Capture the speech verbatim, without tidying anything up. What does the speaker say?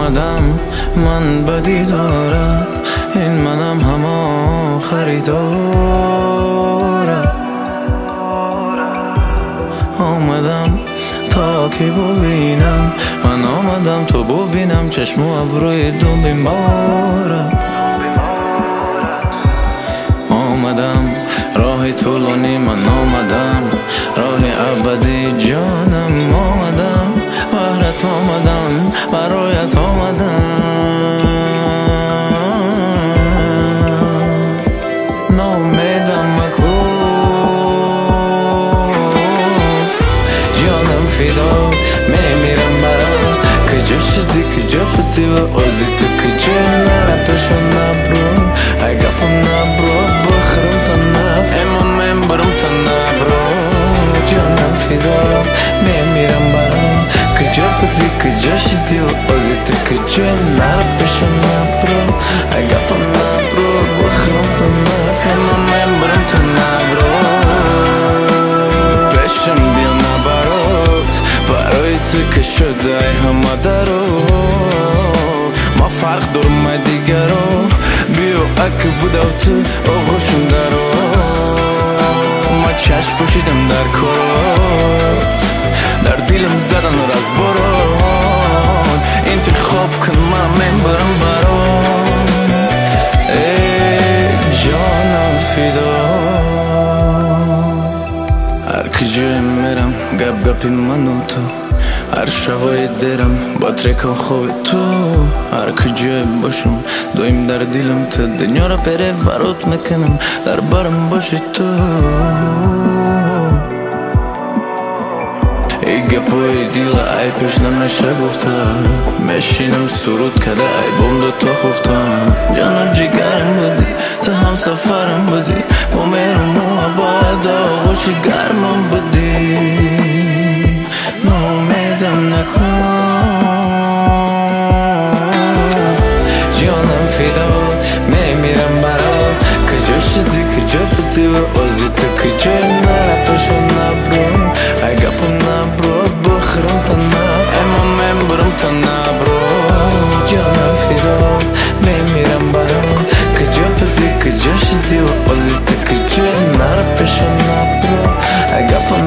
آمدم من بدی دارد، این منم هما خریدارد. آمدم تا که ببینم، من آمدم تو ببینم، چشم و ابروی دو بیمارد. آمدم راه طولانی، من آمدم راه ابدی جانم. آمدم بهرت آمدم، برایت آمدم. ناامیدم مکن جانم فدا، میمیرم برات کجا شدی کجا بودی و آزی تو کجا نره پشم نبرو ای گپم نبرو بخرم تا نف امام من برم تا نبرو جانم فدا، میمیرم برات کجا بودی کجا شدی و آزی تو کجا نره پشم نبرو ای گپم نبرو بخرم تا نف امام من برم تا نبرو پشم بیا نبرات برای تو که شده ای همه درو. ما فرق دارم دیگر رو بیو اک بوده و تو آغوشم درو. ما چشم پوشیدم در کارات، در دیلم زدن راز برات. انتخاب کن من من برم برات ای جانم فدا. هر کجا میرم گپ گپی من و تو، هر شبای دیرم با ترکا خوب تو. هر کجا باشم دویم در دیلم تو، دنیا را پره ورات میکنم در برم باشی تو. ای گپای دیل ای پیش نمیشه گفته، میشینم سرود کده ای بوم دو تا خفتم. جانم جگرم بودی تو هم سفرم بودی، با میرم و باید آغوشی گرمم بودی. ناامیدم نکن جانم فدا، میمیرم برات کجا شدی کجا بودی و آزی تو کجا نره پشم نبرو ای گپم نبرو بخرم تا نف امام من برم تا نبرو جانم فدا، میمیرم برات کجا بودی کجا شدی و آزی تو کجا نره پشم نبرو ای گپم